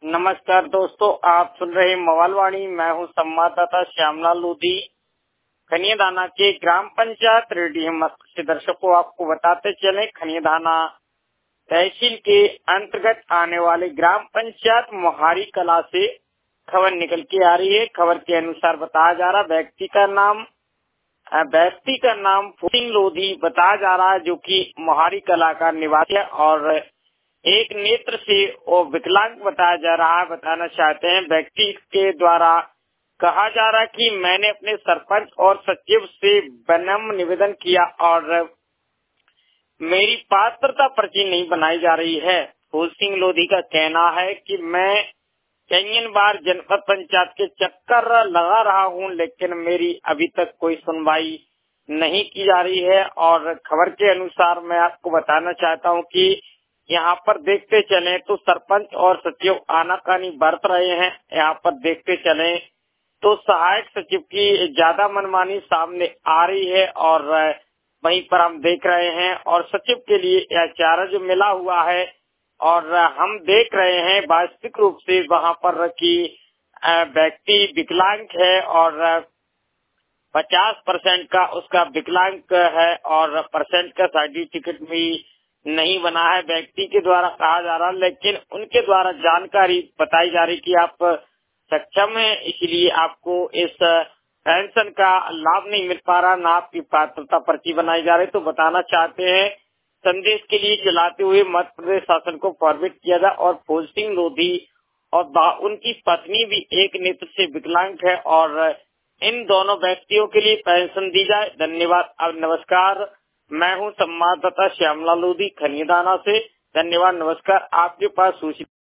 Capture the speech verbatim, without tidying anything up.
नमस्कार दोस्तों, आप सुन रहे मवालवाणी। मैं हूं संवाददाता श्यामलाल लोधी। खनियादाना के ग्राम पंचायत रेडी मस्क से दर्शकों आपको बताते चले, खनियादाना तहसील के अंतर्गत आने वाले ग्राम पंचायत मोहारी कला से खबर निकल के आ रही है। खबर के अनुसार बताया जा रहा व्यक्ति का नाम व्यक्ति का नाम फूसिंग लोधी बताया जा रहा है, जो कि मोहारी कला का निवासी है और एक नेत्र से वो विकलांग बताया जा रहा है। बताना चाहते हैं व्यक्ति के द्वारा कहा जा रहा है कि मैंने अपने सरपंच और सचिव से विनम्र निवेदन किया और मेरी पात्रता पर्ची नहीं बनाई जा रही है। फूल सिंह लोधी का कहना है कि मैं कई बार जनपद पंचायत के चक्कर लगा रहा हूं, लेकिन मेरी अभी तक कोई सुनवाई नहीं की जा रही है। और खबर के अनुसार मैं आपको बताना चाहता हूं कि यहाँ पर देखते चले तो सरपंच और सचिव आनाकानी बरत रहे हैं। यहाँ पर देखते चले तो सहायक सचिव की ज्यादा मनमानी सामने आ रही है और वहीं पर हम देख रहे हैं और सचिव के लिए यह चारा जो मिला हुआ है और हम देख रहे हैं वास्तविक रूप से वहां पर की व्यक्ति विकलांग है और पचास परसेंट का उसका विकलांग है और परसेंट का सर्टिफिकेट भी नहीं बना है। व्यक्ति के द्वारा कहा जा रहा, लेकिन उनके द्वारा जानकारी बताई जा रही कि आप सक्षम है, इसलिए आपको इस पेंशन का लाभ नहीं मिल पा रहा, ना आपकी पात्रता पर्ची बनाई जा रही। तो बताना चाहते हैं संदेश के लिए चलाते हुए मध्य प्रदेश शासन को फॉरवर्ड किया जाए और फूल सिंह लोधी और उनकी पत्नी भी एक नेत्र से विकलांग है और इन दोनों व्यक्तियों के लिए पेंशन दी जाए। धन्यवाद। अब नमस्कार, मैं हूं संवाददाता श्यामलाल लोधी खनियादाना से। धन्यवाद, नमस्कार। आपके पास सूची